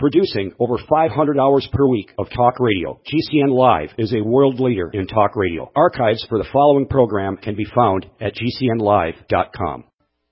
Producing over 500 hours per week of talk radio, GCN Live is a world leader in talk radio. Archives for the following program can be found at GCNlive.com.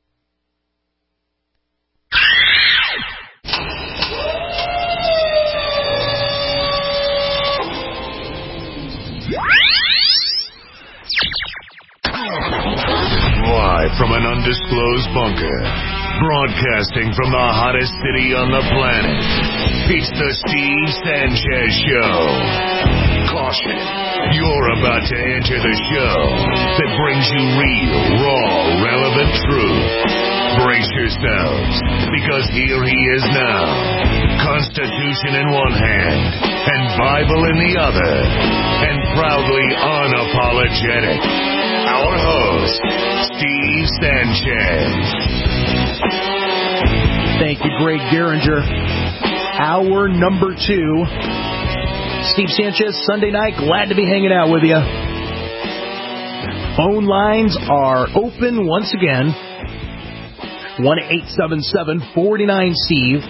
Live from an undisclosed bunker, broadcasting from the hottest city on the planet, it's the Steve Sanchez Show. Caution, you're about to enter the show that brings you real, raw, relevant truth. Brace yourselves, because here he is now, Constitution in one hand and Bible in the other, and proudly unapologetic. Our host, Steve Sanchez. Thank you, Greg Geringer. Hour number 2. Steve Sanchez, Sunday night. Glad to be hanging out with you. Phone lines are open once again. 1-877-49-STEVE.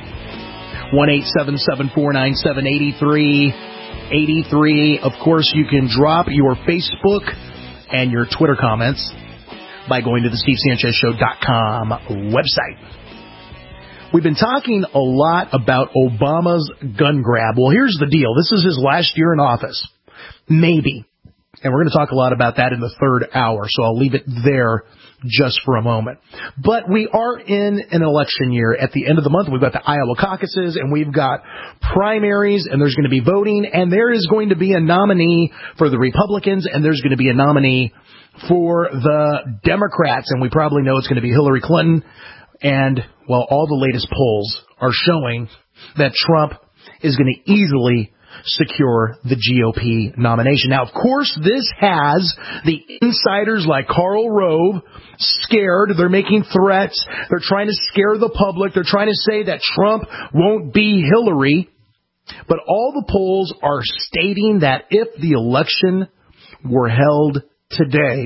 1-877-497-8383. Of course, you can drop your Facebook and your Twitter comments by going to the SteveSanchezShow.com website. We've been talking a lot about Obama's gun grab. Well, here's the deal. This is his last year in office. Maybe. And we're going to talk a lot about that in the third hour, so I'll leave it there just for a moment. But we are in an election year. At the end of the month, we've got the Iowa caucuses, and we've got primaries, and there's going to be voting, and there is going to be a nominee for the Republicans, and there's going to be a nominee for the Democrats, and we probably know it's going to be Hillary Clinton. And, well, all the latest polls are showing that Trump is going to easily secure the GOP nomination. Now, of course, this has the insiders like Karl Rove scared. They're making threats. They're trying to scare the public. They're trying to say that Trump won't be Hillary. But all the polls are stating that if the election were held today,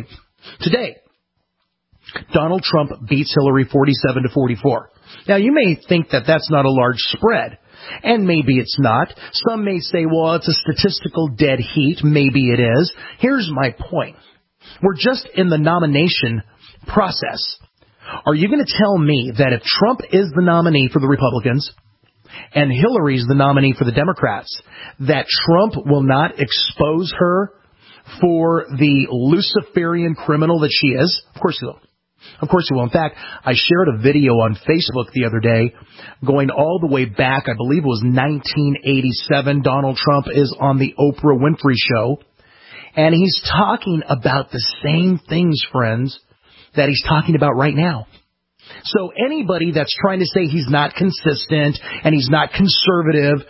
Donald Trump beats Hillary 47-44. Now, you may think that that's not a large spread. And maybe it's not. Some may say, well, it's a statistical dead heat. Maybe it is. Here's my point. We're just in the nomination process. Are you going to tell me that if Trump is the nominee for the Republicans and Hillary's the nominee for the Democrats, that Trump will not expose her for the Luciferian criminal that she is? Of course he will. Of course he will. In fact, I shared a video on Facebook the other day going all the way back. I believe it was 1987. Donald Trump is on the Oprah Winfrey Show. And he's talking about the same things, friends, that he's talking about right now. So anybody that's trying to say he's not consistent and he's not conservative,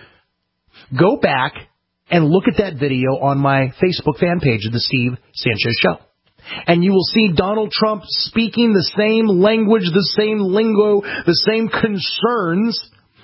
go back and look at that video on my Facebook fan page of the Steve Sanchez Show. And you will see Donald Trump speaking the same language, the same lingo, the same concerns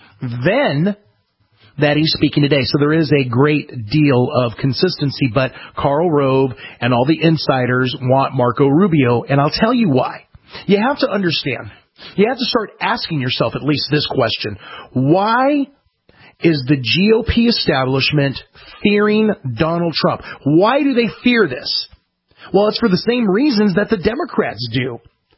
then that he's speaking today. So there is a great deal of consistency, but Karl Rove and all the insiders want Marco Rubio, and I'll tell you why. You have to understand. You have to start asking yourself at least this question. Why is the GOP establishment fearing Donald Trump? Why do they fear this? Well, it's for the same reasons that the Democrats do.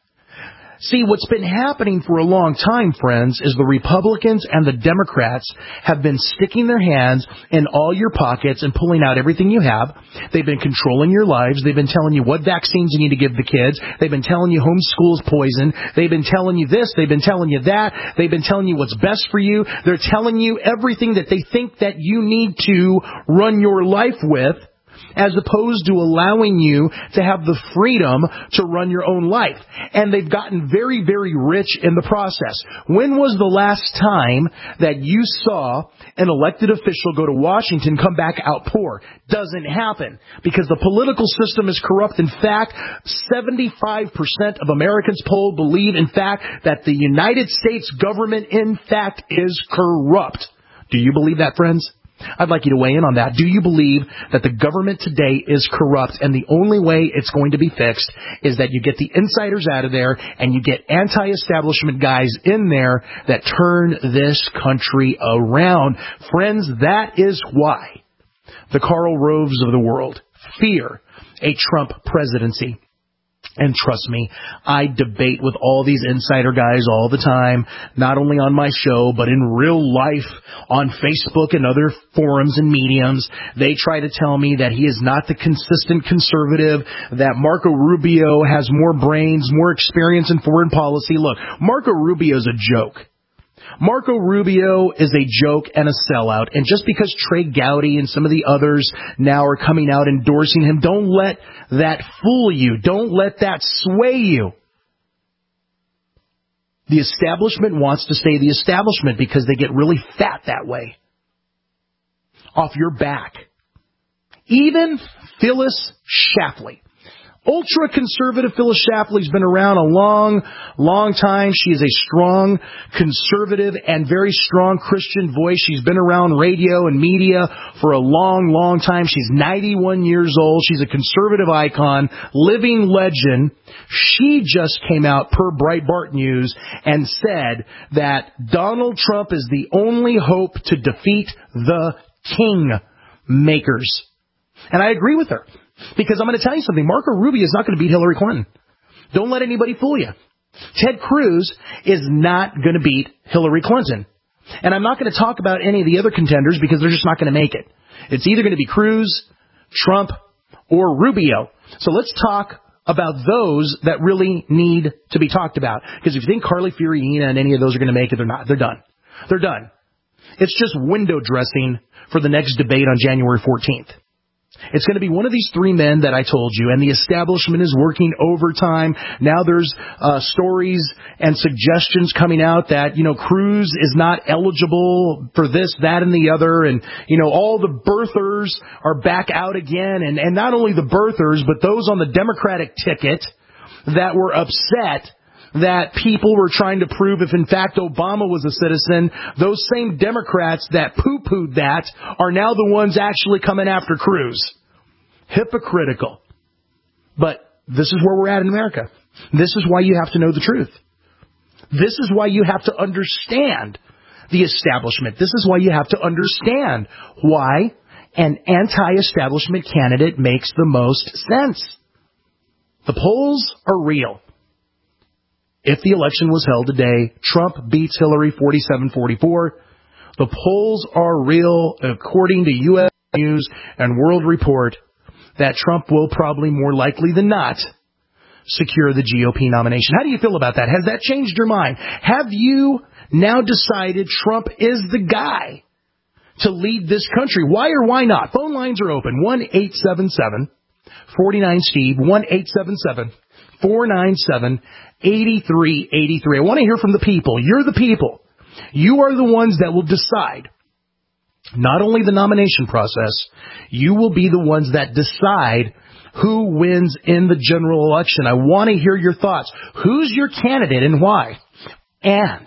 See, what's been happening for a long time, friends, is the Republicans and the Democrats have been sticking their hands in all your pockets and pulling out everything you have. They've been controlling your lives. They've been telling you what vaccines you need to give the kids. They've been telling you homeschool is poison. They've been telling you this. They've been telling you that. They've been telling you what's best for you. They're telling you everything that they think that you need to run your life with, as opposed to allowing you to have the freedom to run your own life. And they've gotten very, very rich in the process. When was the last time that you saw an elected official go to Washington, come back out poor? Doesn't happen, because the political system is corrupt. In fact, 75% of Americans polled believe, in fact, that the United States government, in fact, is corrupt. Do you believe that, friends? I'd like you to weigh in on that. Do you believe that the government today is corrupt and the only way it's going to be fixed is that you get the insiders out of there and you get anti-establishment guys in there that turn this country around? Friends, that is why the Karl Roves of the world fear a Trump presidency. And trust me, I debate with all these insider guys all the time, not only on my show, but in real life, on Facebook and other forums and mediums. They try to tell me that he is not the consistent conservative, that Marco Rubio has more brains, more experience in foreign policy. Look, Marco Rubio is a joke. Marco Rubio is a joke and a sellout. And just because Trey Gowdy and some of the others now are coming out endorsing him, don't let that fool you. Don't let that sway you. The establishment wants to stay the establishment because they get really fat that way. Off your back. Even Phyllis Schlafly. Ultra-conservative Phyllis Schlafly's been around a long time. She is a strong conservative and very strong Christian voice. She's been around radio and media for a long time. She's 91 years old. She's a conservative icon, living legend. She just came out per Breitbart News and said that Donald Trump is the only hope to defeat the kingmakers. And I agree with her. Because I'm going to tell you something, Marco Rubio is not going to beat Hillary Clinton. Don't let anybody fool you. Ted Cruz is not going to beat Hillary Clinton. And I'm not going to talk about any of the other contenders because they're just not going to make it. It's either going to be Cruz, Trump, or Rubio. So let's talk about those that really need to be talked about. Because if you think Carly Fiorina and any of those are going to make it, they're not. They're done. They're done. It's just window dressing for the next debate on January 14th. It's going to be one of these three men that I told you, and the establishment is working overtime. Now there's stories and suggestions coming out that, Cruz is not eligible for this, that, and the other, and, all the birthers are back out again, and not only the birthers, but those on the Democratic ticket that were upset that people were trying to prove if in fact Obama was a citizen, those same Democrats that poo-pooed that are now the ones actually coming after Cruz. Hypocritical. But this is where we're at in America. This is why you have to know the truth. This is why you have to understand the establishment. This is why you have to understand why an anti-establishment candidate makes the most sense. The polls are real. If the election was held today, Trump beats Hillary 47-44. The polls are real, according to U.S. News and World Report, that Trump will probably more likely than not secure the GOP nomination. How do you feel about that? Has that changed your mind? Have you now decided Trump is the guy to lead this country? Why or why not? Phone lines are open. 1-877-49-STEVE, 1-877-497-8383. I want to hear from the people. You're the people. You are the ones that will decide not only the nomination process, you will be the ones that decide who wins in the general election. I want to hear your thoughts. Who's your candidate and why? And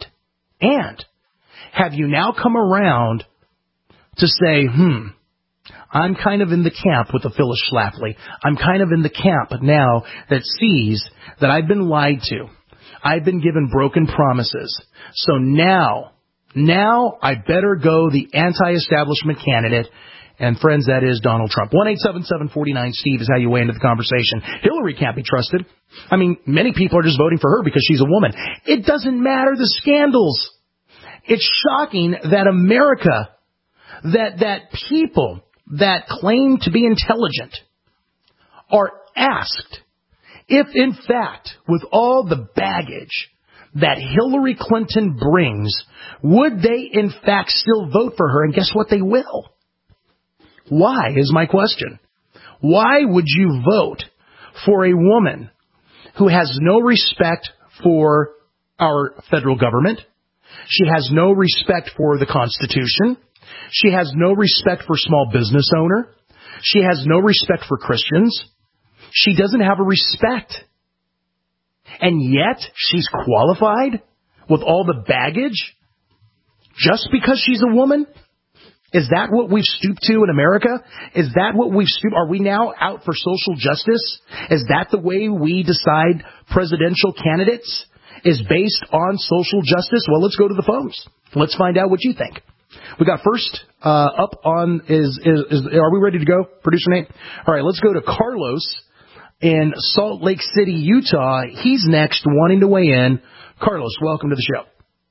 have you now come around to say, I'm kind of in the camp with the Phyllis Schlafly. I'm kind of in the camp now that sees that I've been lied to. I've been given broken promises. So now I better go the anti-establishment candidate. And friends, that is Donald Trump. 1-877-49-STEVE is how you weigh into the conversation. Hillary can't be trusted. I mean, many people are just voting for her because she's a woman. It doesn't matter the scandals. It's shocking that America, that people that claim to be intelligent are asked if, in fact, with all the baggage that Hillary Clinton brings, would they, in fact, still vote for her? And guess what? They will. Why is my question. Why would you vote for a woman who has no respect for our federal government? She has no respect for the Constitution. She has no respect for small business owner. She has no respect for Christians. She doesn't have a respect. And yet she's qualified with all the baggage just because she's a woman? Is that what we've stooped to in America? Is that what we've stooped? Are we now out for social justice? Is that the way we decide presidential candidates? Is based on social justice? Well, let's go to the phones. Let's find out what you think. We got first up on are we ready to go, Producer Nate? All right, let's go to Carlos in Salt Lake City, Utah. He's next, wanting to weigh in. Carlos, welcome to the show.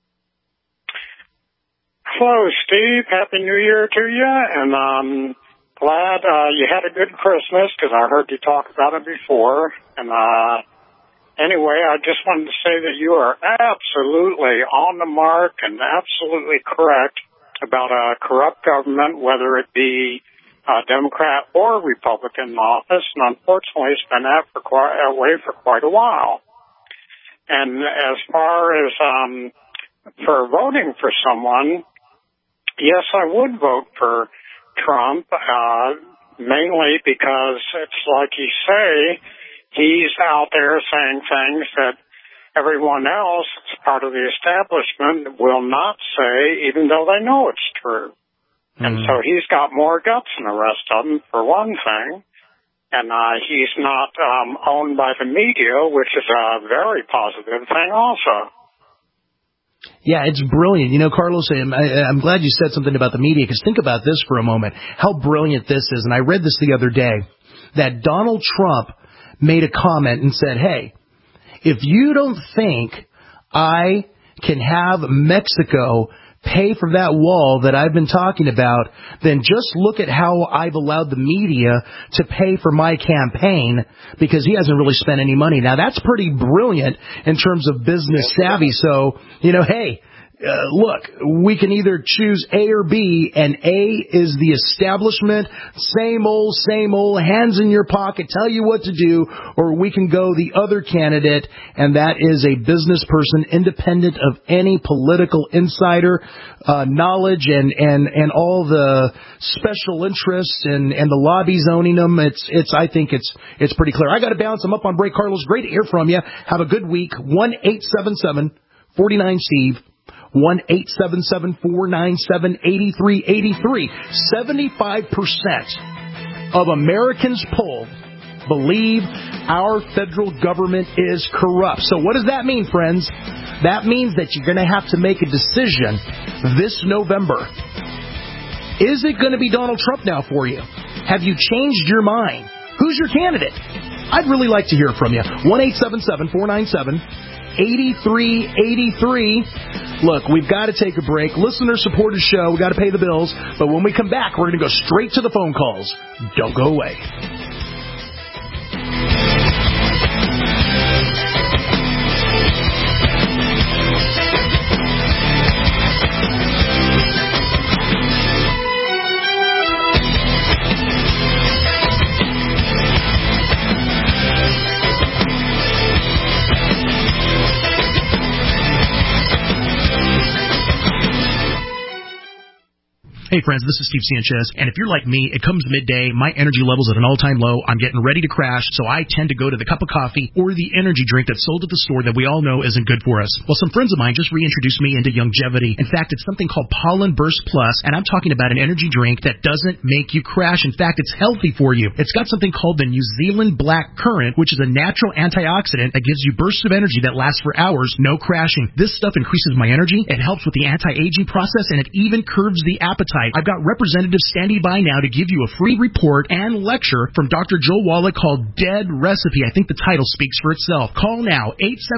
Hello, Steve. Happy New Year to you, and I'm glad you had a good Christmas, because I heard you talk about it before. And anyway, I just wanted to say that you are absolutely on the mark and absolutely correct about a corrupt government, whether it be Democrat or Republican in office, and unfortunately it's been that way for quite a while. And as far as for voting for someone, yes, I would vote for Trump, mainly because it's like you say, he's out there saying things that everyone else, that's part of the establishment, will not say, even though they know it's true. And so he's got more guts than the rest of them, for one thing. And he's not owned by the media, which is a very positive thing also. Yeah, it's brilliant. You know, Carlos, I'm glad you said something about the media, because think about this for a moment, how brilliant this is. And I read this the other day, that Donald Trump made a comment and said, hey, if you don't think I can have Mexico pay for that wall that I've been talking about, then just look at how I've allowed the media to pay for my campaign, because he hasn't really spent any money. Now, that's pretty brilliant in terms of business savvy. So, you know, hey, look, we can either choose A or B, and A is the establishment, same old, hands in your pocket, tell you what to do, or we can go the other candidate, and that is a business person independent of any political insider knowledge and all the special interests and the lobbies owning them. I think it's pretty clear. I got to bounce. I'm up on break. Carlos, great to hear from you. Have a good week. 1-877-49-STEVE. 1-877-497-8383. 75% of Americans polled believe our federal government is corrupt. So what does that mean, friends? That means that you're going to have to make a decision this November. Is it going to be Donald Trump now for you? Have you changed your mind? Who's your candidate? I'd really like to hear from you. 1-877-497-8383. Look, we've got to take a break. Listener-supported show. We've got to pay the bills. But when we come back, we're going to go straight to the phone calls. Don't go away. Hey friends, this is Steve Sanchez, and if you're like me, it comes midday, my energy level's at an all-time low, I'm getting ready to crash, so I tend to go to the cup of coffee or the energy drink that's sold at the store that we all know isn't good for us. Well, some friends of mine just reintroduced me into Youngevity. In fact, it's something called Pollen Burst Plus, and I'm talking about an energy drink that doesn't make you crash. In fact, it's healthy for you. It's got something called the New Zealand Black Currant, which is a natural antioxidant that gives you bursts of energy that last for hours, no crashing. This stuff increases my energy, it helps with the anti-aging process, and it even curbs the appetite. I've got representatives standing by now to give you a free report and lecture from Dr. Joe Wallach called Dead Recipe. I think the title speaks for itself. Call now,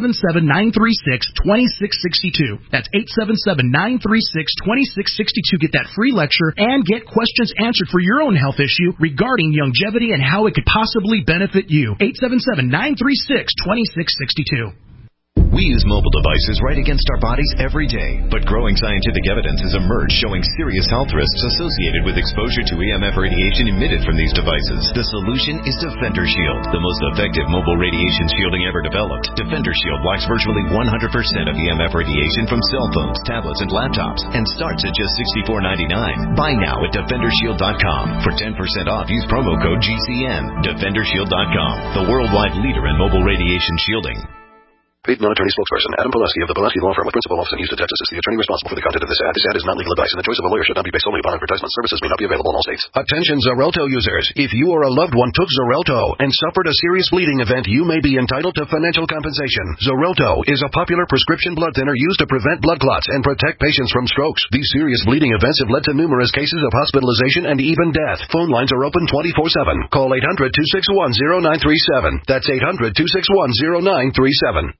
877-936-2662. That's 877-936-2662. Get that free lecture and get questions answered for your own health issue regarding Youngevity and how it could possibly benefit you. 877-936-2662. We use mobile devices right against our bodies every day, but growing scientific evidence has emerged showing serious health risks associated with exposure to EMF radiation emitted from these devices. The solution is Defender Shield, the most effective mobile radiation shielding ever developed. Defender Shield blocks virtually 100% of EMF radiation from cell phones, tablets, and laptops, and starts at just $64.99. Buy now at DefenderShield.com. For 10% off, use promo code GCN. DefenderShield.com, the worldwide leader in mobile radiation shielding. Paid non-attorney spokesperson Adam Pulaski of the Pulaski Law Firm with principal office in Houston, Texas is the attorney responsible for the content of this ad. This ad is not legal advice, and the choice of a lawyer should not be based solely upon advertisement. Services may not be available in all states. Attention Xarelto users. If you or a loved one took Xarelto and suffered a serious bleeding event, you may be entitled to financial compensation. Xarelto is a popular prescription blood thinner used to prevent blood clots and protect patients from strokes. These serious bleeding events have led to numerous cases of hospitalization and even death. Phone lines are open 24/7. Call 800-261-0937. That's 800-261-0937.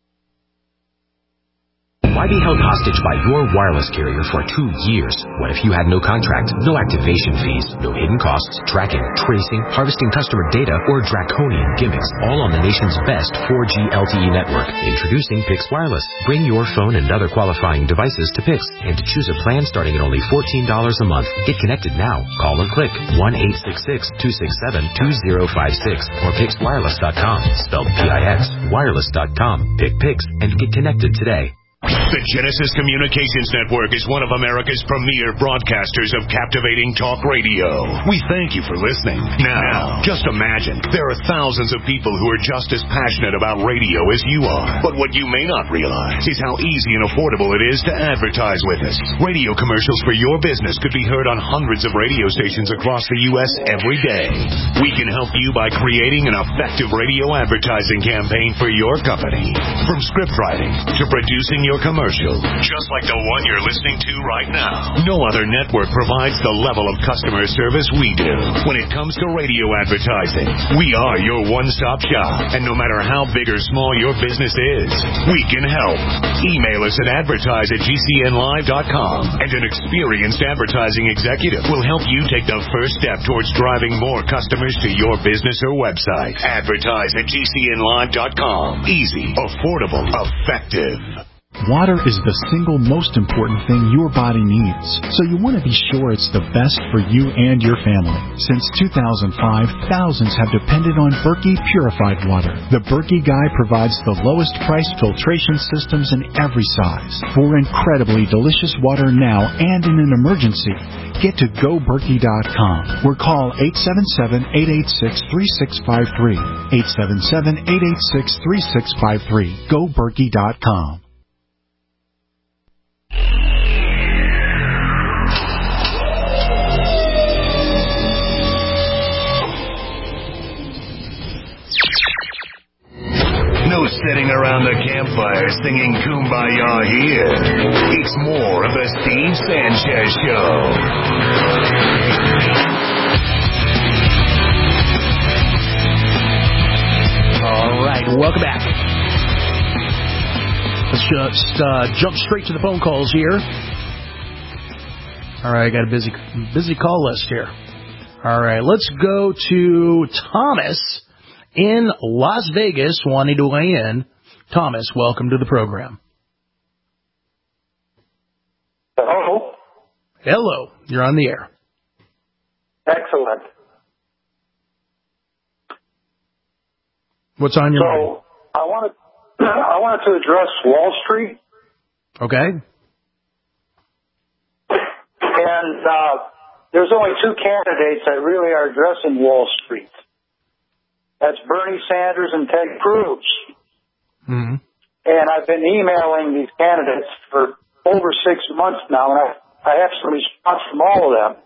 Why be held hostage by your wireless carrier for 2 years? What if you had no contract, no activation fees, no hidden costs, tracking, tracing, harvesting customer data, or draconian gimmicks, all on the nation's best 4G LTE network? Introducing Pix Wireless. Bring your phone and other qualifying devices to Pix and to choose a plan starting at only $14 a month. Get connected now. Call or click 1-866-267-2056 or PixWireless.com. Spelled P-I-X. Wireless.com. Pick Pix and get connected today. The Genesis Communications Network is one of America's premier broadcasters of captivating talk radio. We thank you for listening. Now, just imagine, there are thousands of people who are just as passionate about radio as you are. But what you may not realize is how easy and affordable it is to advertise with us. Radio commercials for your business could be heard on hundreds of radio stations across the U.S. every day. We can help you by creating an effective radio advertising campaign for your company. From script writing to producing your commercial, just like the one you're listening to right now. No other network provides the level of customer service we do. When it comes to radio advertising, we are your one-stop shop. And no matter how big or small your business is, we can help. Email us at advertise@gcnlive.com, and an experienced advertising executive will help you take the first step towards driving more customers to your business or website. Advertise@gcnlive.com. Easy, affordable, effective. Water is the single most important thing your body needs, so you want to be sure it's the best for you and your family. Since 2005, thousands have depended on Berkey purified water. The Berkey Guy provides the lowest price filtration systems in every size. For incredibly delicious water now and in an emergency, get to GoBerkey.com or call 877-886-3653. 877-886-3653. GoBerkey.com. No sitting around the campfire singing Kumbaya here. It's more of the Steve Sanchez Show. All right, welcome back. Let's just jump straight to the phone calls here. All right, I got a busy call list here. All right, let's go to Thomas in Las Vegas wanting to weigh in. Thomas, welcome to the program. Hello. Hello, you're on the air. Excellent. What's on your mind? So I wanted to address Wall Street. Okay. And there's only two candidates that really are addressing Wall Street. That's Bernie Sanders and Ted Cruz. Mm-hmm. And I've been emailing these candidates for over 6 months now, and I have some response from all of them.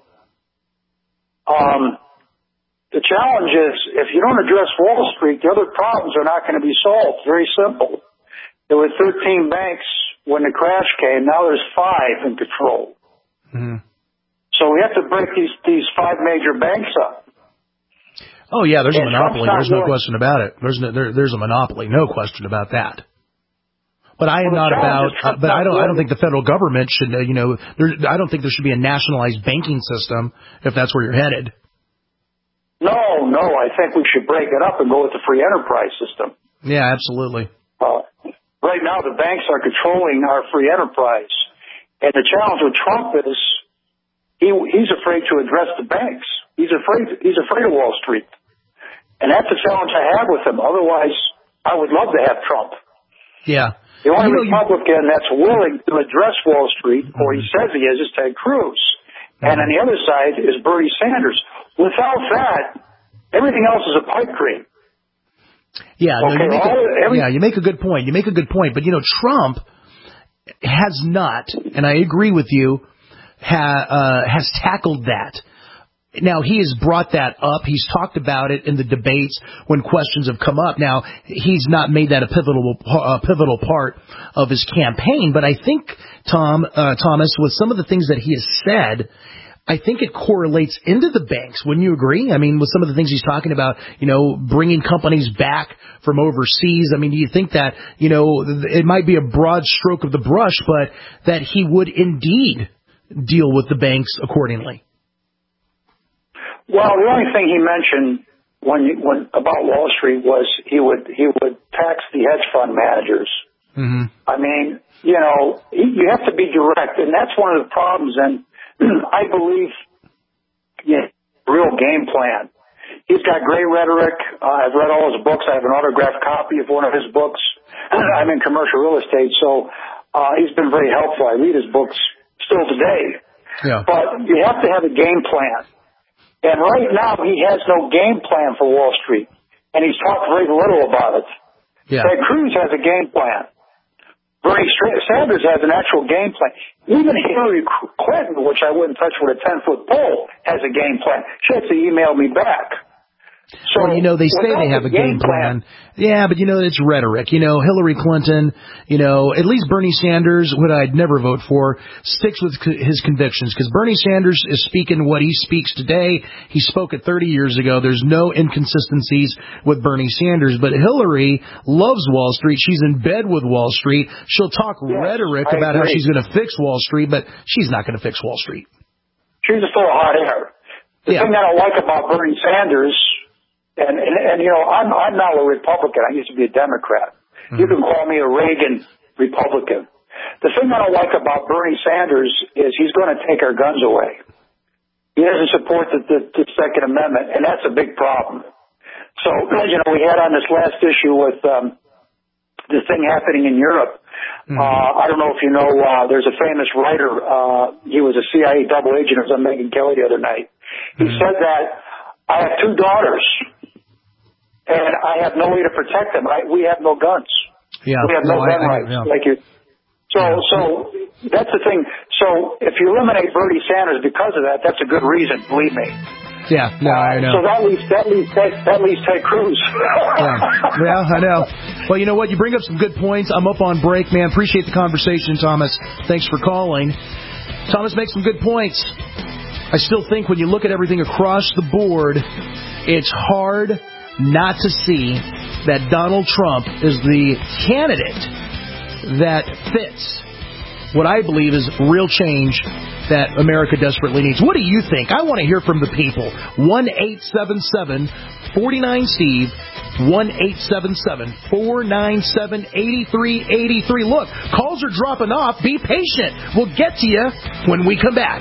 The challenge is, if you don't address Wall Street, the other problems are not going to be solved. Very simple. There were 13 banks when the crash came. Now there's 5 in control. Mm-hmm. So we have to break these 5 major banks up. Oh yeah, there's a monopoly. There's no question about it. There's a monopoly, no question about that. But I am not about. But I don't think the federal government should. I don't think there should be a nationalized banking system if that's where you're headed. No. I think we should break it up and go with the free enterprise system. Yeah, absolutely. Right now, the banks are controlling our free enterprise, and the challenge with Trump is he's afraid to address the banks. He's afraid of Wall Street. And that's the challenge I have with him. Otherwise, I would love to have Trump. Yeah. The only Republican that's willing to address Wall Street, or he says he is Ted Cruz. And on the other side is Bernie Sanders. Without that, everything else is a pipe dream. Yeah, you make a good point. But, Trump has not, and I agree with you, has tackled that. Now, he has brought that up. He's talked about it in the debates when questions have come up. Now, he's not made that a pivotal part of his campaign. But I think, Thomas, with some of the things that he has said, I think it correlates into the banks. Wouldn't you agree? I mean, with some of the things he's talking about, bringing companies back from overseas. I mean, do you think that, it might be a broad stroke of the brush, but that he would indeed deal with the banks accordingly? Well, the only thing he mentioned when about Wall Street was he would tax the hedge fund managers. Mm-hmm. I mean, you have to be direct, and that's one of the problems. And I believe, real game plan. He's got great rhetoric. I've read all his books. I have an autographed copy of one of his books. I'm in commercial real estate, so he's been very helpful. I read his books still today. Yeah. But you have to have a game plan. And right now, he has no game plan for Wall Street. And he's talked very little about it. Yeah. Ted Cruz has a game plan. Bernie Sanders has an actual game plan. Even Hillary Clinton, which I wouldn't touch with a 10-foot pole, has a game plan. She has to email me back. So, they say they have a game plan. Yeah, but it's rhetoric. Hillary Clinton, at least Bernie Sanders, what I'd never vote for, sticks with his convictions. Because Bernie Sanders is speaking what he speaks today. He spoke it 30 years ago. There's no inconsistencies with Bernie Sanders. But Hillary loves Wall Street. She's in bed with Wall Street. She'll talk rhetoric about how she's going to fix Wall Street, but she's not going to fix Wall Street. She's just full of hot air. The thing that I like about Bernie Sanders... And I'm now a Republican. I used to be a Democrat. Mm-hmm. You can call me a Reagan Republican. The thing that I like about Bernie Sanders is he's going to take our guns away. He doesn't support the Second Amendment, and that's a big problem. So, we had on this last issue with this thing happening in Europe. Mm-hmm. I don't know if you know, there's a famous writer. He was a CIA double agent. It was on Megyn Kelly the other night. He said that I have two daughters. And I have no way to protect them. We have no guns. Yeah. We have no gun rights. Yeah. Like you. So that's the thing. So if you eliminate Bernie Sanders because of that, that's a good reason. Believe me. Yeah. No, I know. So that leaves Ted Cruz. Yeah, I know. Well, you know what? You bring up some good points. I'm up on break, man. Appreciate the conversation, Thomas. Thanks for calling. Thomas makes some good points. I still think when you look at everything across the board, it's hard not to see that Donald Trump is the candidate that fits what I believe is real change that America desperately needs. What do you think? I want to hear from the people. 1-877-49-STEVE, 1-877-497-8383. Look, calls are dropping off. Be patient. We'll get to you when we come back.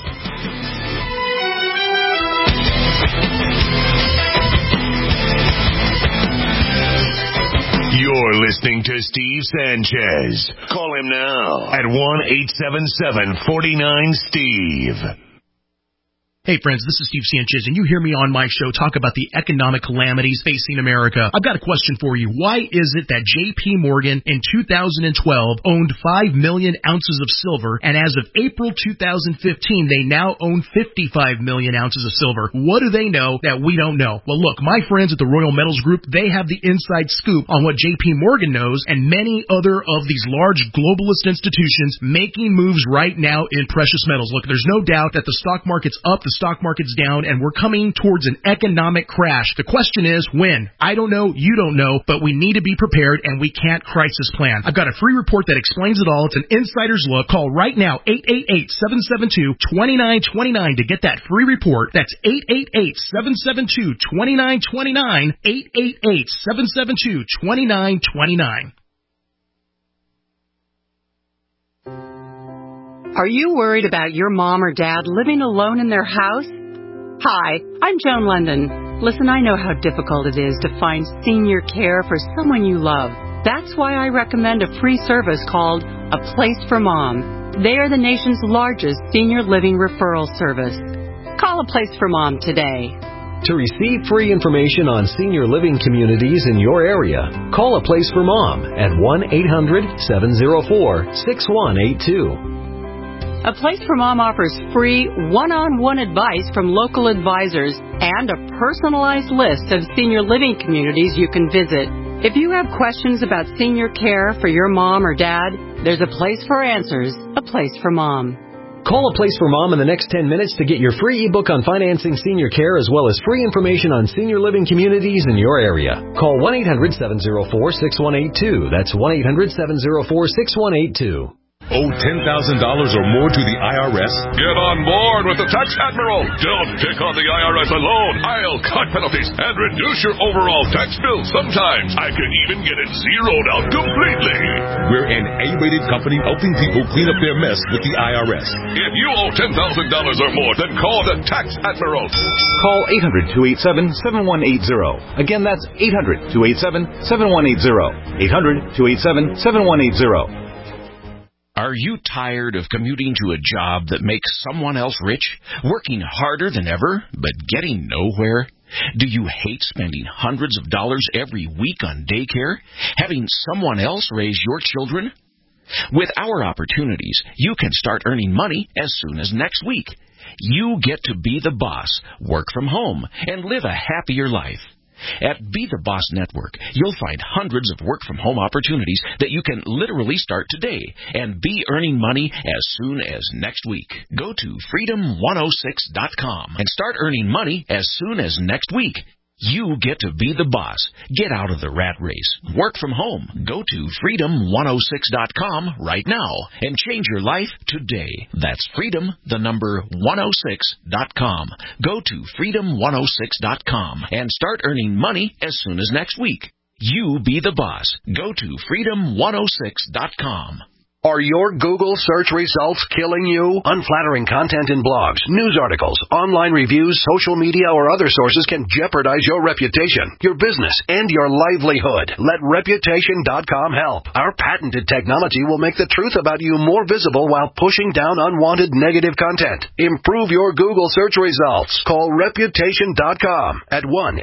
You're listening to Steve Sanchez. Call him now at 1-877-49-STEVE. Hey friends, this is Steve Sanchez, and you hear me on my show talk about the economic calamities facing America. I've got a question for you. Why is it that J.P. Morgan in 2012 owned 5 million ounces of silver, and as of April 2015, they now own 55 million ounces of silver? What do they know that we don't know? Well, look, my friends at the Royal Metals Group, they have the inside scoop on what J.P. Morgan knows and many other of these large globalist institutions making moves right now in precious metals. Look, there's no doubt that the stock market's up, the stock market's down, and we're coming towards an economic crash. The question is, when? I don't know, you don't know, but we need to be prepared, and we can't crisis plan. I've got a free report that explains it all. It's an insider's look. Call right now, 888-772-2929 to get that free report. That's 888-772-2929, 888-772-2929. Are you worried about your mom or dad living alone in their house? Hi, I'm Joan London. Listen, I know how difficult it is to find senior care for someone you love. That's why I recommend a free service called A Place for Mom. They are the nation's largest senior living referral service. Call A Place for Mom today. To receive free information on senior living communities in your area, call A Place for Mom at 1-800-704-6182. A Place for Mom offers free one-on-one advice from local advisors and a personalized list of senior living communities you can visit. If you have questions about senior care for your mom or dad, there's a place for answers, A Place for Mom. Call A Place for Mom in the next 10 minutes to get your free ebook on financing senior care as well as free information on senior living communities in your area. Call 1-800-704-6182. That's 1-800-704-6182. Owe $10,000 or more to the IRS? Get on board with the Tax Admiral. Don't pick on the IRS alone. I'll cut penalties and reduce your overall tax bill. Sometimes I can even get it zeroed out completely. We're an A-rated company helping people clean up their mess with the IRS. If you owe $10,000 or more, then call the Tax Admiral. Call 800-287-7180. Again, that's 800-287-7180. 800-287-7180. Are you tired of commuting to a job that makes someone else rich, working harder than ever, but getting nowhere? Do you hate spending hundreds of dollars every week on daycare, having someone else raise your children? With our opportunities, you can start earning money as soon as next week. You get to be the boss, work from home, and live a happier life. At Be the Boss Network, you'll find hundreds of work-from-home opportunities that you can literally start today and be earning money as soon as next week. Go to freedom106.com and start earning money as soon as next week. You get to be the boss. Get out of the rat race. Work from home. Go to freedom106.com right now and change your life today. That's freedom106.com. Go to freedom106.com and start earning money as soon as next week. You be the boss. Go to freedom106.com. Are your Google search results killing you? Unflattering content in blogs, news articles, online reviews, social media, or other sources can jeopardize your reputation, your business, and your livelihood. Let Reputation.com help. Our patented technology will make the truth about you more visible while pushing down unwanted negative content. Improve your Google search results. Call Reputation.com at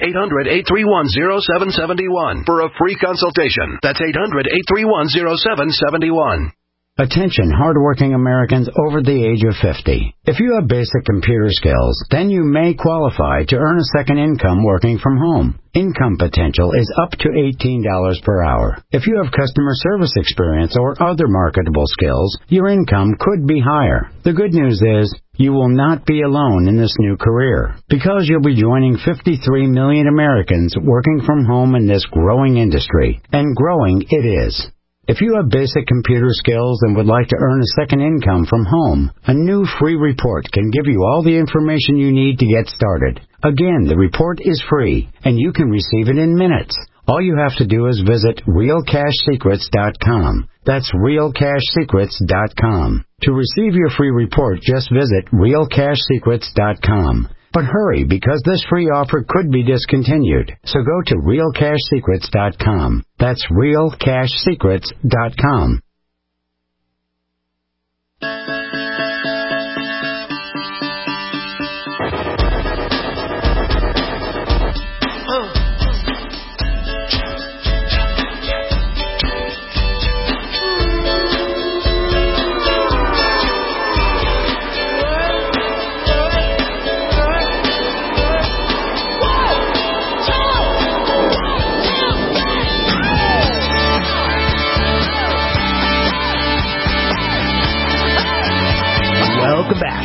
1-800-831-0771 for a free consultation. That's 800-831-0771. Attention hardworking Americans over the age of 50. If you have basic computer skills, then you may qualify to earn a second income working from home. Income potential is up to $18 per hour. If you have customer service experience or other marketable skills, your income could be higher. The good news is, you will not be alone in this new career, because you'll be joining 53 million Americans working from home in this growing industry. And growing it is. If you have basic computer skills and would like to earn a second income from home, a new free report can give you all the information you need to get started. Again, the report is free, and you can receive it in minutes. All you have to do is visit realcashsecrets.com. That's realcashsecrets.com. To receive your free report, just visit realcashsecrets.com. But hurry, because this free offer could be discontinued. So go to realcashsecrets.com. That's realcashsecrets.com. Welcome back.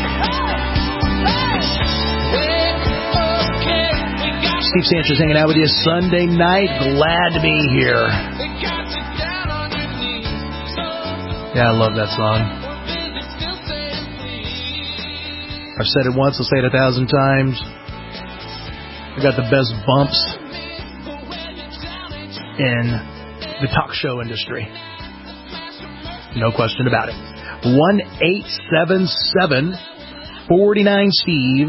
Steve Sanchez hanging out with you Sunday night. Glad to be here. Yeah, I love that song. I've said it once, I'll say it 1,000 times. I got the best bumps in the talk show industry. No question about it. 1-877-49-STEVE.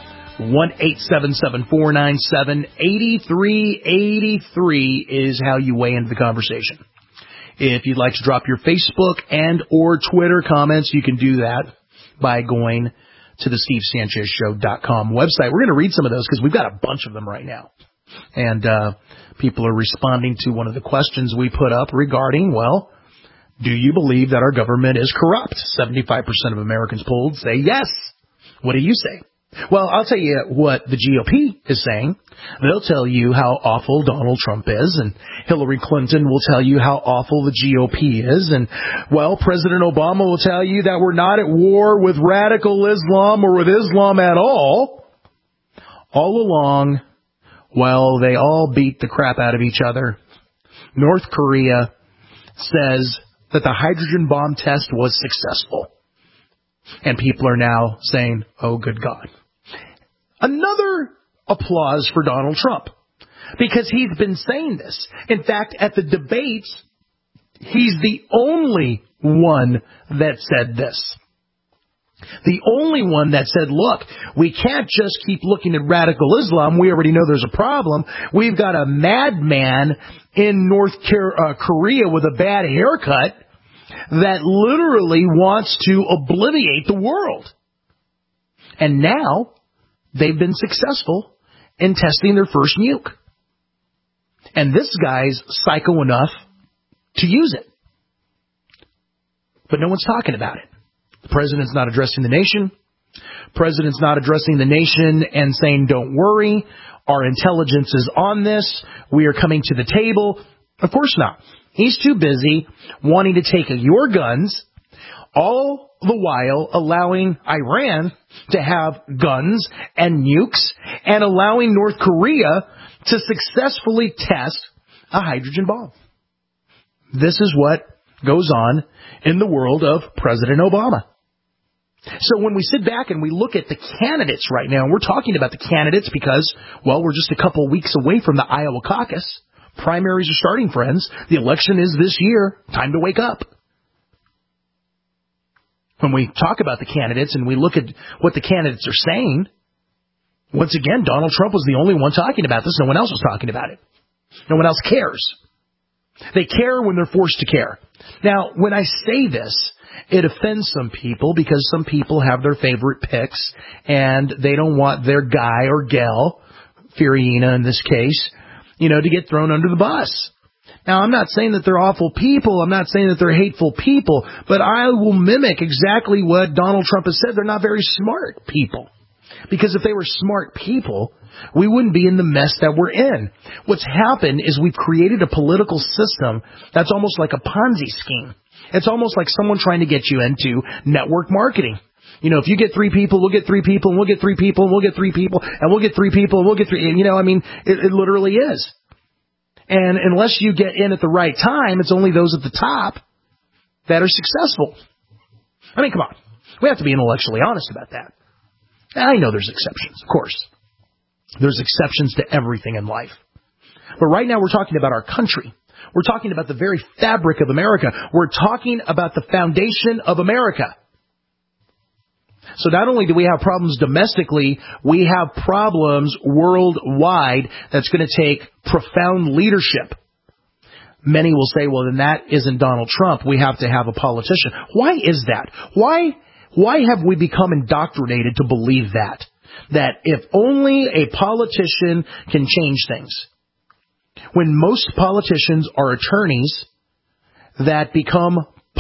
1-877-497-8383 is how you weigh into the conversation. If you'd like to drop your Facebook and or Twitter comments, you can do that by going to the SteveSanchezShow.com website. We're going to read some of those because we've got a bunch of them right now. And people are responding to one of the questions we put up regarding, well, do you believe that our government is corrupt? 75% of Americans polled say yes. What do you say? Well, I'll tell you what the GOP is saying. They'll tell you how awful Donald Trump is, and Hillary Clinton will tell you how awful the GOP is, and, well, President Obama will tell you that we're not at war with radical Islam or with Islam at all. All along, well, they all beat the crap out of each other. North Korea says that the hydrogen bomb test was successful. And people are now saying, oh, good God. Another applause for Donald Trump, because he's been saying this. In fact, at the debates, he's the only one that said this. The only one that said, look, we can't just keep looking at radical Islam. We already know there's a problem. We've got a madman in North Korea with a bad haircut that literally wants to obliterate the world. And now they've been successful in testing their first nuke. And this guy's psycho enough to use it. But no one's talking about it. The president's not addressing the nation. President's not addressing the nation and saying, don't worry, our intelligence is on this. We are coming to the table. Of course not. He's too busy wanting to take your guns, all the while allowing Iran to have guns and nukes and allowing North Korea to successfully test a hydrogen bomb. This is what goes on in the world of President Obama. So when we sit back and we look at the candidates right now, and we're talking about the candidates because, well, we're just a couple of weeks away from the Iowa caucus. Primaries are starting, friends. The election is this year. Time to wake up. When we talk about the candidates and we look at what the candidates are saying, once again, Donald Trump was the only one talking about this. No one else was talking about it. No one else cares. They care when they're forced to care. Now, when I say this, it offends some people because some people have their favorite picks and they don't want their guy or gal, Fiorina in this case, to get thrown under the bus. Now, I'm not saying that they're awful people. I'm not saying that they're hateful people, but I will mimic exactly what Donald Trump has said. They're not very smart people. Because if they were smart people, we wouldn't be in the mess that we're in. What's happened is we've created a political system that's almost like a Ponzi scheme. It's almost like someone trying to get you into network marketing. If you get 3 people, we'll get 3 people, and we'll get 3 people, and we'll get 3 people, and we'll get 3 people, and we'll get 3. It literally is. And unless you get in at the right time, it's only those at the top that are successful. Come on. We have to be intellectually honest about that. I know there's exceptions, of course. There's exceptions to everything in life. But right now we're talking about our country. We're talking about the very fabric of America. We're talking about the foundation of America. So not only do we have problems domestically, we have problems worldwide that's going to take profound leadership. Many will say, well, then that isn't Donald Trump. We have to have a politician. Why is that? Why have we become indoctrinated to believe that? That if only a politician can change things. When most politicians are attorneys that become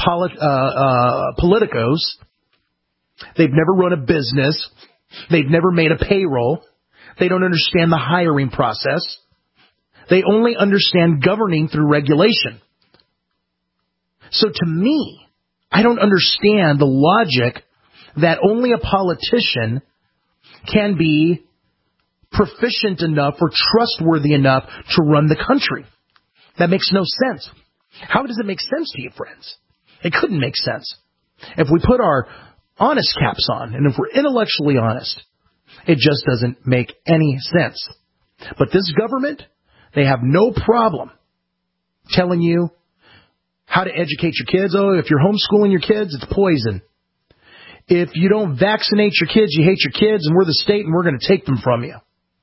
politicos, they've never run a business, they've never made a payroll, they don't understand the hiring process, they only understand governing through regulation. So to me, I don't understand the logic that only a politician can be proficient enough or trustworthy enough to run the country. That makes no sense. How does it make sense to you, friends? It couldn't make sense. If we put our honest caps on, and if we're intellectually honest, it just doesn't make any sense. But this government, they have no problem telling you how to educate your kids. Oh, if you're homeschooling your kids, it's poison. If you don't vaccinate your kids, you hate your kids, and we're the state, and we're going to take them from you.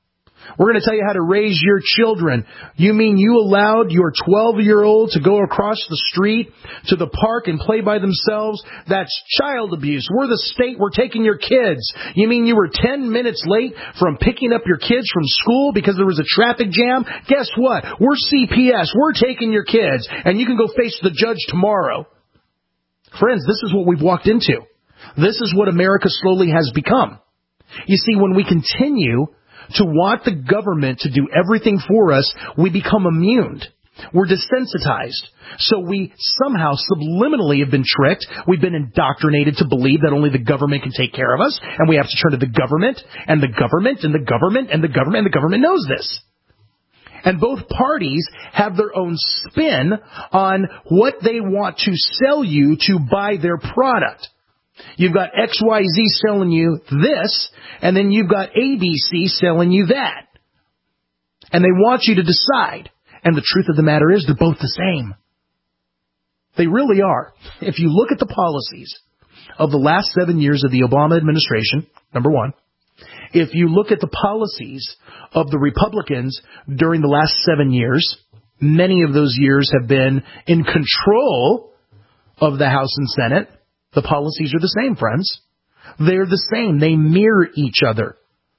We're going to tell you how to raise your children. You mean you allowed your 12-year-old to go across the street to the park and play by themselves? That's child abuse. We're the state. We're taking your kids. You mean you were 10 minutes late from picking up your kids from school because there was a traffic jam? Guess what? We're CPS. We're taking your kids, and you can go face the judge tomorrow. Friends, this is what we've walked into. This is what America slowly has become. You see, when we continue to want the government to do everything for us, we become immune. We're desensitized. So we somehow subliminally have been tricked. We've been indoctrinated to believe that only the government can take care of us, and we have to turn to the government, and the government, and the government, and the government, and the government knows this. And both parties have their own spin on what they want to sell you to buy their product. You've got XYZ selling you this, and then you've got ABC selling you that. And they want you to decide. And the truth of the matter is, they're both the same. They really are. If you look at the policies of the last 7 years of the Obama administration, number one, if you look at the policies of the Republicans during the last 7 years, many of those years have been in control of the House and Senate. The policies are the same, friends. They're the same. They mirror each other.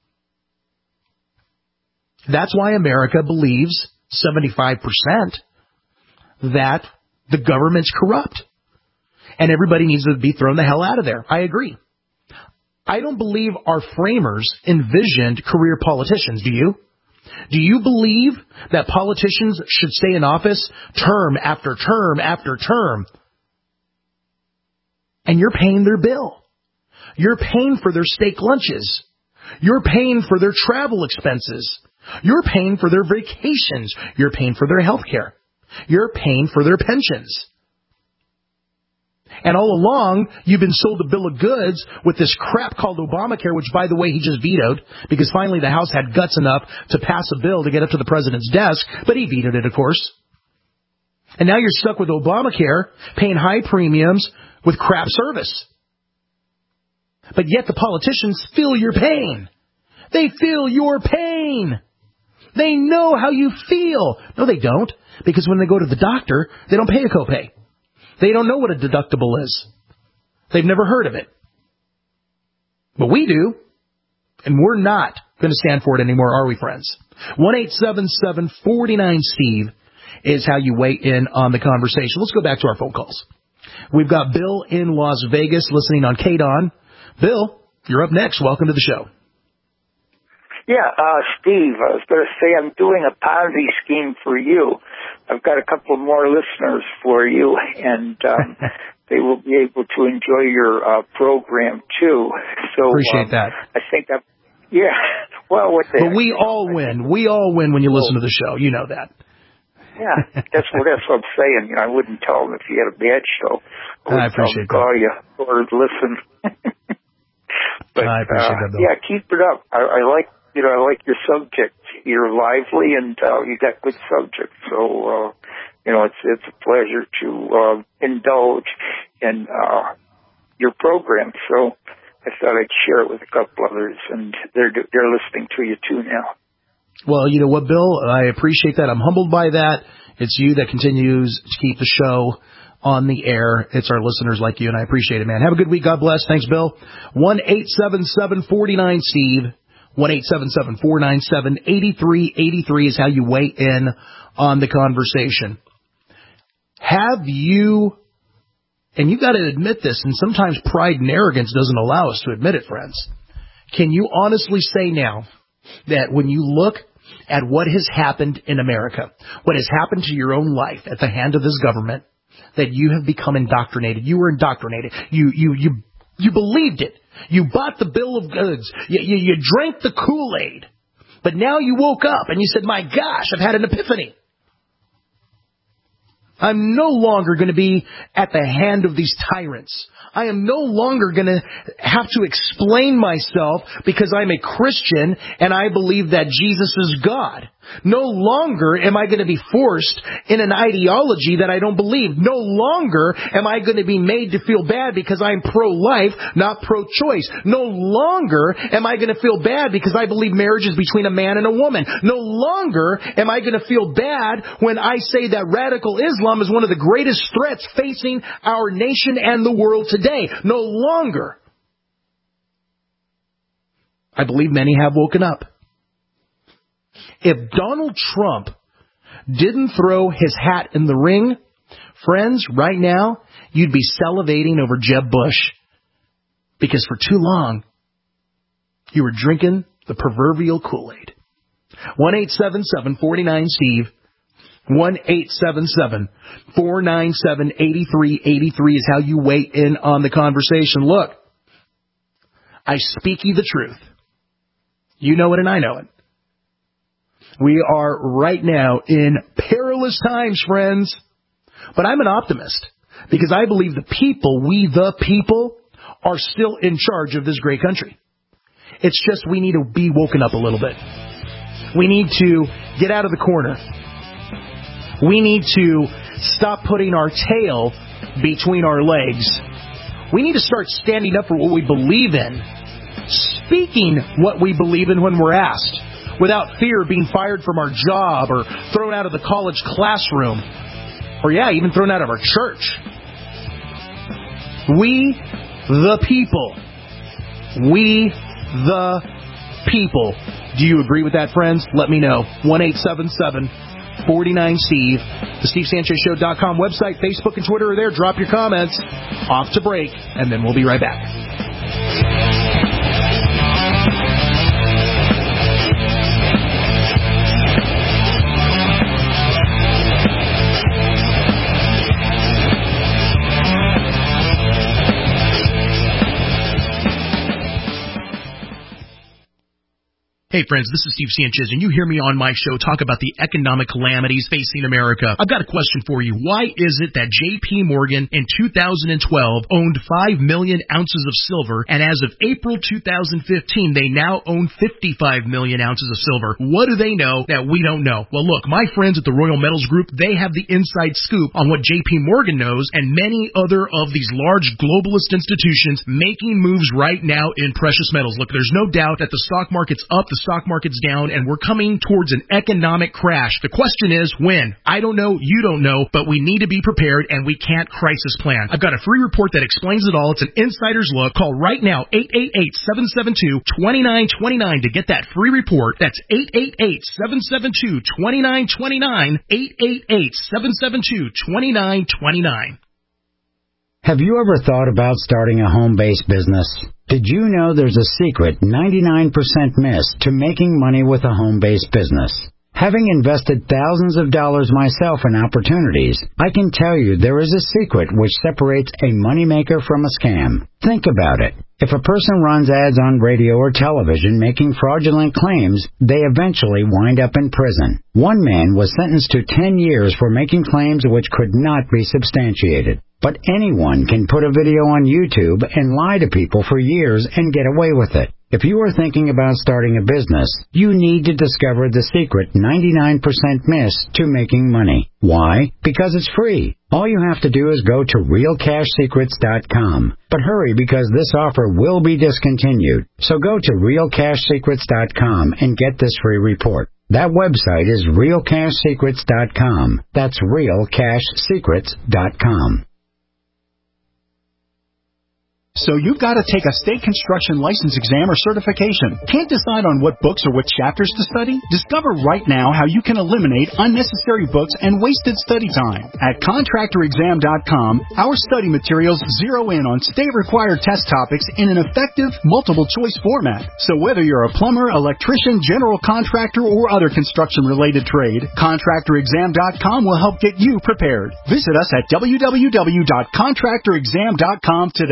That's why America believes 75% that the government's corrupt. And everybody needs to be thrown the hell out of there. I agree. I don't believe our framers envisioned career politicians, do you? Do you believe that politicians should stay in office term after term after term? And you're paying their bill. You're paying for their steak lunches. You're paying for their travel expenses. You're paying for their vacations. You're paying for their health care. You're paying for their pensions. And all along, you've been sold a bill of goods with this crap called Obamacare, which, by the way, he just vetoed, because finally the House had guts enough to pass a bill to get up to the president's desk, but he vetoed it, of course. And now you're stuck with Obamacare, paying high premiums with crap service. But yet the politicians feel your pain. They feel your pain. They know how you feel. No, they don't, because when they go to the doctor, they don't pay a copay. They don't know what a deductible is. They've never heard of it. But we do, and we're not going to stand for it anymore, are we, friends? 1-877-49-STEVE is how you weigh in on the conversation. Let's go back to our phone calls. We've got Bill in Las Vegas listening on KDON. Bill, you're up next. Welcome to the show. Yeah, Steve, I was going to say I'm doing a Ponzi scheme for you. I've got a couple more listeners for you, and they will be able to enjoy your program, too. So appreciate that. I think yeah. Well, what the But we all win. We all win when you listen to the show. You know that. Yeah, that's what I'm saying. You know, I wouldn't tell them if you had a bad show. I appreciate that. Call you or listen. But, I appreciate that, Bill. Yeah, keep it up. I like your subject. You're lively and you got good subjects. So, it's a pleasure to indulge in your program. So I thought I'd share it with a couple others, and they're listening to you too now. Well, you know what, Bill? I appreciate that. I'm humbled by that. It's you that continues to keep the show on the air. It's our listeners like you, and I appreciate it, man. Have a good week. God bless. Thanks, Bill. 1-877-49-STEVE. 1-877-497-8383 is how you weigh in on the conversation. Have you, and you got to admit this, and sometimes pride and arrogance doesn't allow us to admit it, friends. Can you honestly say now that when you look at what has happened in America, what has happened to your own life at the hand of this government, that you have become indoctrinated? You were indoctrinated. You believed it. You bought the bill of goods. You drank the Kool-Aid. But now you woke up and you said, my gosh, I've had an epiphany. I'm no longer going to be at the hand of these tyrants. I am no longer going to have to explain myself because I'm a Christian and I believe that Jesus is God. No longer am I going to be forced in an ideology that I don't believe. No longer am I going to be made to feel bad because I'm pro-life, not pro-choice. No longer am I going to feel bad because I believe marriage is between a man and a woman. No longer am I going to feel bad when I say that radical Islam is one of the greatest threats facing our nation and the world today. No longer. I believe many have woken up. If Donald Trump didn't throw his hat in the ring, friends, right now, you'd be salivating over Jeb Bush. Because for too long, you were drinking the proverbial Kool-Aid. 1-877-49-STEVE. 1-877-497-8383 is how you weigh in on the conversation. Look, I speak you the truth. You know it and I know it. We are right now in perilous times, friends. But I'm an optimist because I believe the people, we the people, are still in charge of this great country. It's just we need to be woken up a little bit. We need to get out of the corner. We need to stop putting our tail between our legs. We need to start standing up for what we believe in, speaking what we believe in when we're asked, without fear of being fired from our job or thrown out of the college classroom, or even thrown out of our church. We, the people. We, the people. Do you agree with that, friends? Let me know. 1-877-49-STEVE. The SteveSanchezShow.com website, Facebook, and Twitter are there. Drop your comments. Off to break, and then we'll be right back. Hey friends, this is Steve Sanchez, and you hear me on my show talk about the economic calamities facing America. I've got a question for you. Why is it that J.P. Morgan in 2012 owned 5 million ounces of silver, and as of April 2015, they now own 55 million ounces of silver? What do they know that we don't know? Well, look, my friends at the Royal Metals Group, they have the inside scoop on what J.P. Morgan knows and many other of these large globalist institutions making moves right now in precious metals. Look, there's no doubt that the stock market's up, the stock market's down, and we're coming towards an economic crash. The question is, when? I don't know, you don't know, but we need to be prepared, and we can't crisis plan. I've got a free report that explains it all. It's an insider's look. Call right now, 888-772-2929 to get that free report. That's 888-772-2929, 888-772-2929. Have you ever thought about starting a home-based business? Did you know there's a secret 99% miss to making money with a home-based business? Having invested thousands of dollars myself in opportunities, I can tell you there is a secret which separates a moneymaker from a scam. Think about it. If a person runs ads on radio or television making fraudulent claims, they eventually wind up in prison. One man was sentenced to 10 years for making claims which could not be substantiated. But anyone can put a video on YouTube and lie to people for years and get away with it. If you are thinking about starting a business, you need to discover the secret 99% miss to making money. Why? Because it's free. All you have to do is go to realcashsecrets.com. But hurry, because this offer will be discontinued. So go to realcashsecrets.com and get this free report. That website is realcashsecrets.com. That's realcashsecrets.com. So you've got to take a state construction license exam or certification. Can't decide on what books or what chapters to study? Discover right now how you can eliminate unnecessary books and wasted study time. At contractorexam.com, our study materials zero in on state-required test topics in an effective, multiple-choice format. So whether you're a plumber, electrician, general contractor, or other construction-related trade, contractorexam.com will help get you prepared. Visit us at www.contractorexam.com today.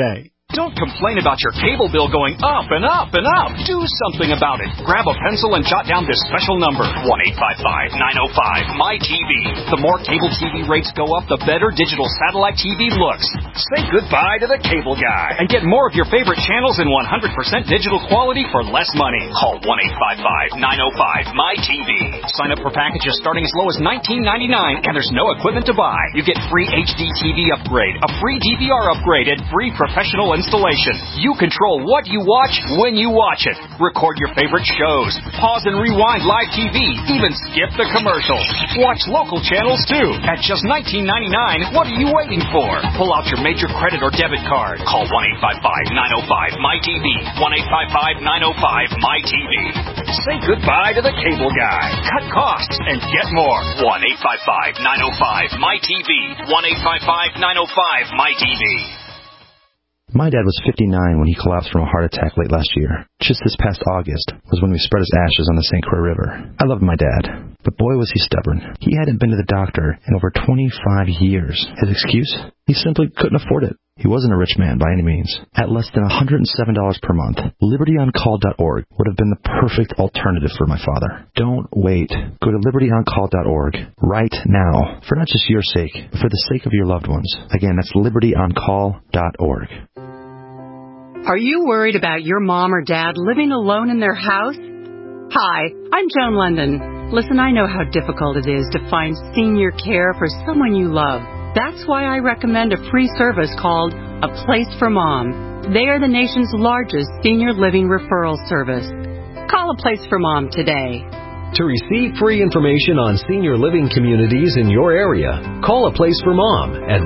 Don't complain about your cable bill going up and up and up. Do something about it. Grab a pencil and jot down this special number, 1-855-905-MY-TV. The more cable TV rates go up, the better digital satellite TV looks. Say goodbye to the cable guy and get more of your favorite channels in 100% digital quality for less money. Call 1-855-905-MY-TV. Sign up for packages starting as low as $19.99, and there's no equipment to buy. You get free HD TV upgrade, a free DVR upgrade, and free professional installation. You control what you watch when you watch it. Record your favorite shows. Pause and rewind live TV. Even skip the commercials. Watch local channels too. At just $19.99, what are you waiting for? Pull out your major credit or debit card. Call 1-855-905-MY-TV. 1-855-905-MY-TV. Say goodbye to the cable guy. Cut costs and get more. 1-855-905-MY-TV. 1-855-905-MY-TV. My dad was 59 when he collapsed from a heart attack late last year. Just this past August was when we spread his ashes on the St. Croix River. I loved my dad, but boy was he stubborn. He hadn't been to the doctor in over 25 years. His excuse? He simply couldn't afford it. He wasn't a rich man by any means. At less than $107 per month, LibertyOnCall.org would have been the perfect alternative for my father. Don't wait. Go to LibertyOnCall.org right now, for not just your sake, but for the sake of your loved ones. Again, that's LibertyOnCall.org. Are you worried about your mom or dad living alone in their house? Hi, I'm Joan London. Listen, I know how difficult it is to find senior care for someone you love. That's why I recommend a free service called A Place for Mom. They are the nation's largest senior living referral service. Call A Place for Mom today. To receive free information on senior living communities in your area, call A Place for Mom at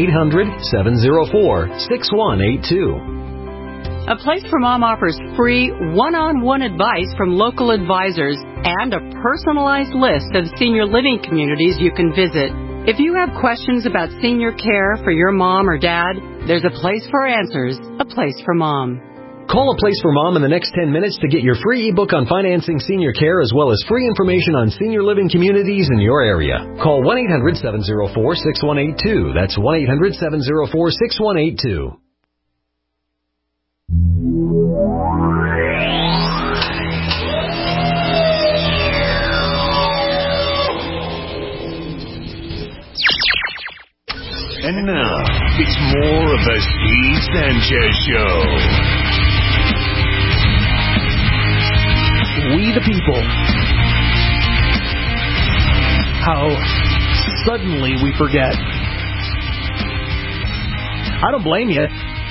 1-800-704-6182. A Place for Mom offers free one-on-one advice from local advisors and a personalized list of senior living communities you can visit. If you have questions about senior care for your mom or dad, there's a place for answers, A Place for Mom. Call A Place for Mom in the next 10 minutes to get your free ebook on financing senior care as well as free information on senior living communities in your area. Call 1-800-704-6182. That's 1-800-704-6182. And now, it's more of the Steve Sanchez Show. We the people. How suddenly we forget. I don't blame you.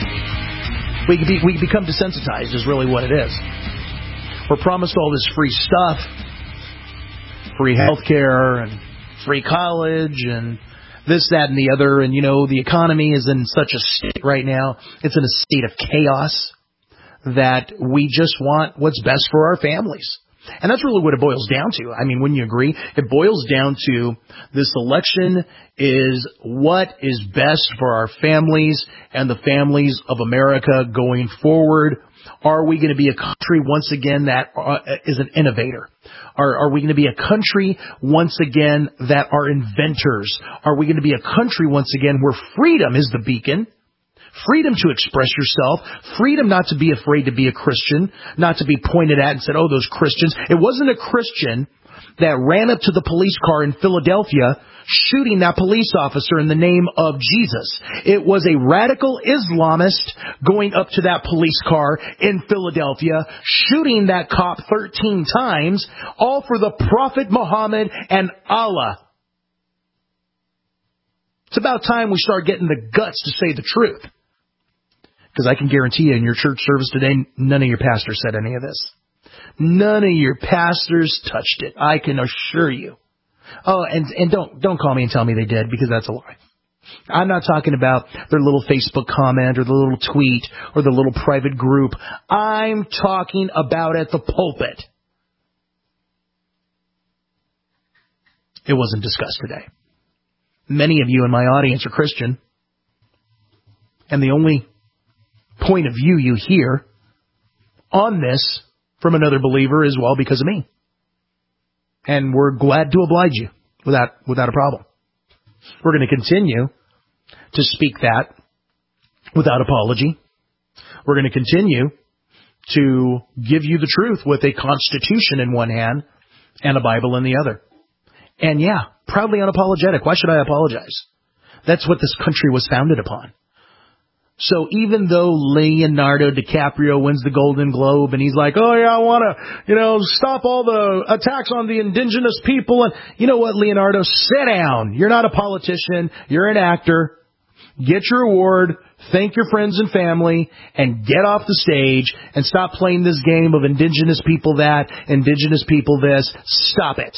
We become desensitized is really what it is. We're promised all this free stuff. Free health care and free college and this, that, and the other. And, you know, the economy is in such a state right now. It's in a state of chaos that we just want what's best for our families. And that's really what it boils down to. I mean, wouldn't you agree? It boils down to this election is what is best for our families and the families of America going forward. Are we going to be a country once again that is an innovator? Are we going to be a country once again that are inventors? Are we going to be a country once again where freedom is the beacon? Freedom to express yourself. Freedom not to be afraid to be a Christian. Not to be pointed at and said, oh, those Christians. It wasn't a Christian that ran up to the police car in Philadelphia shooting that police officer in the name of Jesus. It was a radical Islamist going up to that police car in Philadelphia, shooting that cop 13 times, all for the Prophet Muhammad and Allah. It's about time we start getting the guts to say the truth. Because I can guarantee you in your church service today, none of your pastors said any of this. None of your pastors touched it. I can assure you. Oh, and don't call me and tell me they did, because that's a lie. I'm not talking about their little Facebook comment or the little tweet or the little private group. I'm talking about at the pulpit. It wasn't discussed today. Many of you in my audience are Christian, and the only point of view you hear on this from another believer is, well, because of me. And we're glad to oblige you without a problem. We're going to continue to speak that without apology. We're going to continue to give you the truth with a Constitution in one hand and a Bible in the other. And yeah, proudly unapologetic. Why should I apologize? That's what this country was founded upon. So even though Leonardo DiCaprio wins the Golden Globe and he's like, oh yeah, I want to, stop all the attacks on the indigenous people. And you know what, Leonardo, sit down. You're not a politician. You're an actor. Get your award. Thank your friends and family and get off the stage and stop playing this game of indigenous people that, indigenous people this. Stop it.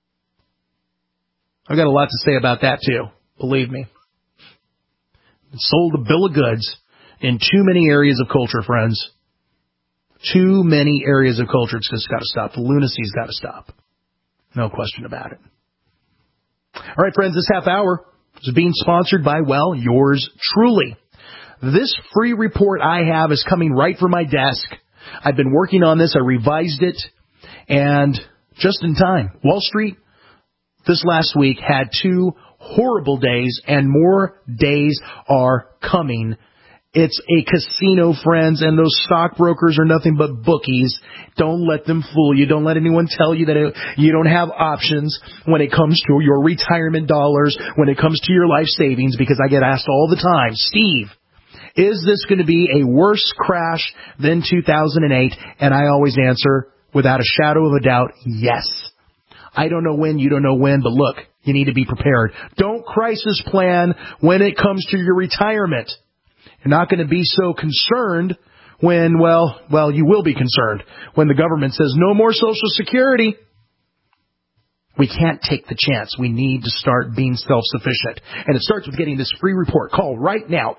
I've got a lot to say about that too. Believe me. Sold a bill of goods in too many areas of culture, friends. Too many areas of culture. It's just got to stop. The lunacy's got to stop. No question about it. All right, friends, this half hour is being sponsored by, well, yours truly. This free report I have is coming right from my desk. I've been working on this. I revised it. And just in time, Wall Street this last week had 2 horrible days, and more days are coming. It's a casino, friends, and those stockbrokers are nothing but bookies. Don't let them fool you. Don't let anyone tell you that you don't have options when it comes to your retirement dollars, when it comes to your life savings, because I get asked all the time, Steve, is this going to be a worse crash than 2008? And I always answer, without a shadow of a doubt, yes. I don't know when, you don't know when, but look, you need to be prepared. Don't crisis plan when it comes to your retirement. You're not going to be so concerned when, well, you will be concerned when the government says no more Social Security. We can't take the chance. We need to start being self-sufficient. And it starts with getting this free report. Call right now,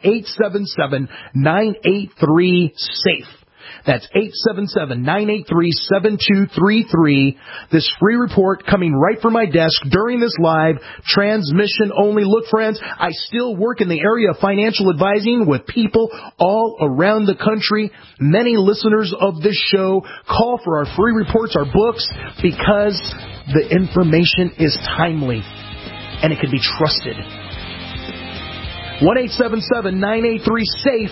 877-983-SAFE. That's 877-983-7233. This free report coming right from my desk during this live transmission only. Look, friends, I still work in the area of financial advising with people all around the country. Many listeners of this show call for our free reports, our books, because the information is timely and it can be trusted. 1-877-983-SAFE.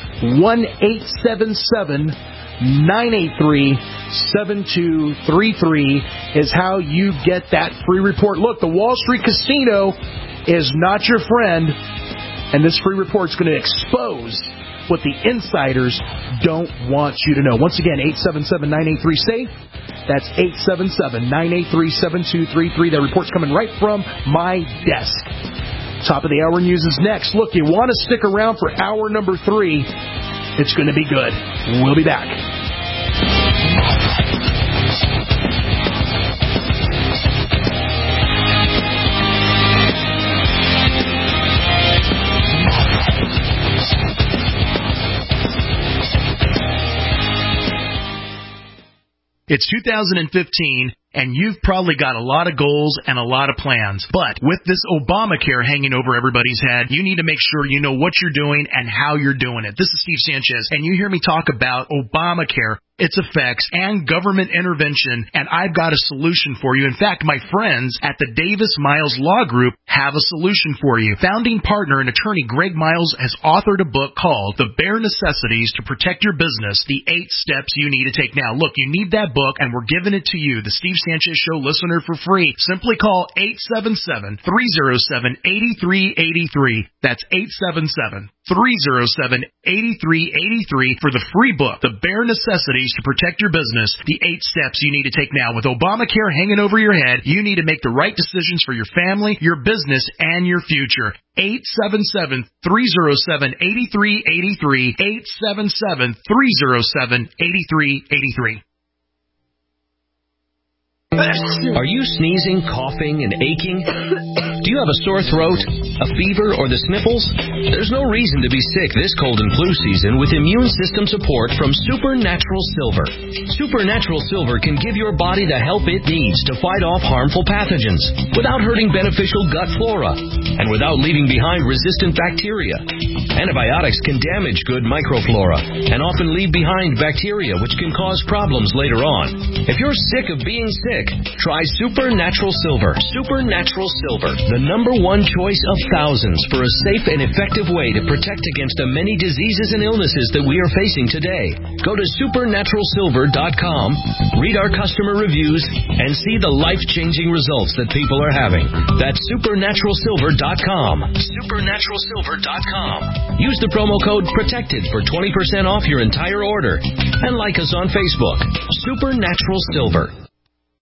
1-877-983-7233 is how you get that free report. Look, the Wall Street Casino is not your friend, and this free report is going to expose what the insiders don't want you to know. Once again, 877-983-SAFE. That's 877-983-7233. That report's coming right from my desk. Top of the hour news is next. Look, you want to stick around for hour number 3. It's going to be good. We'll be back. It's 2015, and you've probably got a lot of goals and a lot of plans. But with this Obamacare hanging over everybody's head, you need to make sure you know what you're doing and how you're doing it. This is Steve Sanchez, and you hear me talk about Obamacare, its effects, and government intervention, and I've got a solution for you. In fact, my friends at the Davis Miles Law Group have a solution for you. Founding partner and attorney Greg Miles has authored a book called The Bare Necessities to Protect Your Business, the 8 Steps You Need to Take. Now, look, you need that book, and we're giving it to you, the Steve Sanchez Show listener, for free. Simply call 877-307-8383. That's 877-307-8383 for the free book, The Bare Necessities to Protect Your Business, the 8 Steps You Need to Take Now. With Obamacare hanging over your head, you need to make the right decisions for your family, your business, and your future. 877-307-8383. 877-307-8383. Are you sneezing, coughing, and aching? Do you have a sore throat, a fever, or the sniffles? There's no reason to be sick this cold and flu season with immune system support from Supernatural Silver. Supernatural Silver can give your body the help it needs to fight off harmful pathogens without hurting beneficial gut flora and without leaving behind resistant bacteria. Antibiotics can damage good microflora and often leave behind bacteria which can cause problems later on. If you're sick of being sick, try Supernatural Silver. Supernatural Silver. the number one choice of thousands for a safe and effective way to protect against the many diseases and illnesses that we are facing today. Go to supernaturalsilver.com, read our customer reviews, and see the life-changing results that people are having. That's supernaturalsilver.com. Supernaturalsilver.com. Use the promo code PROTECTED for 20% off your entire order. And like us on Facebook. Supernatural Silver.